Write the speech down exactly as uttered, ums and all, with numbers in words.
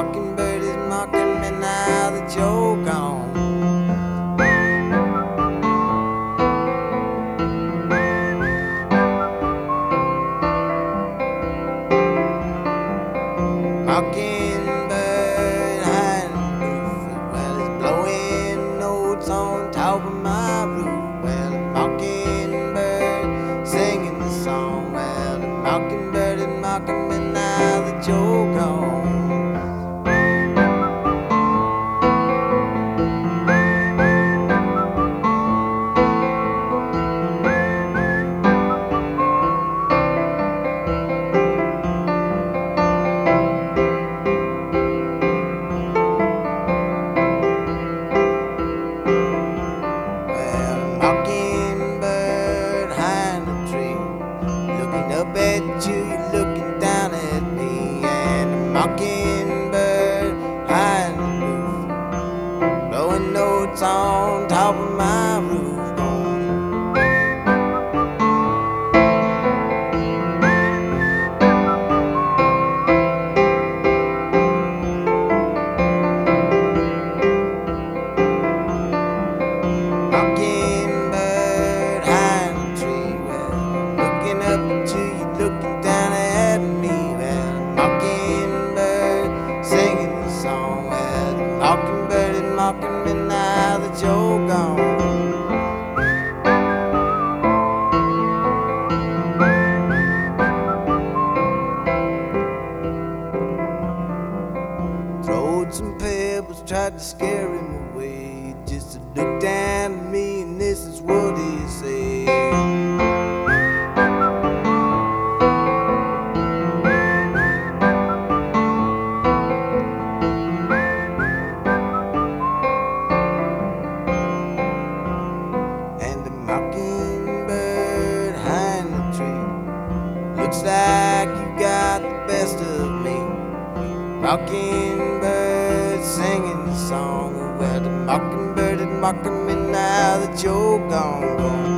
mockingbird is mocking me now that you're gone. Mockingbird high in the roof, well, it's blowing notes on top of my roof. Well, the mockingbird singing the song. Well, the mockingbird is mocking me now that you're gone. Mockingbird high in the tree, looking up at you, you're looking down at me. And the mockingbird high in the roof, blowing notes on top of my roof. Mockingbird high in the tree, well, looking up at you, you're looking down at me. Well, mockingbird singing the song. Well, the mockingbird is mocking me now that you're gone. Throwed some pebbles, tried to scare him away, just to look down at me, and this is what he said. And the mockingbird high in the tree, looks like you got the best of me. Mockingbird singing the song. Well, the mockingbird is mocking me now that you're gone, gone.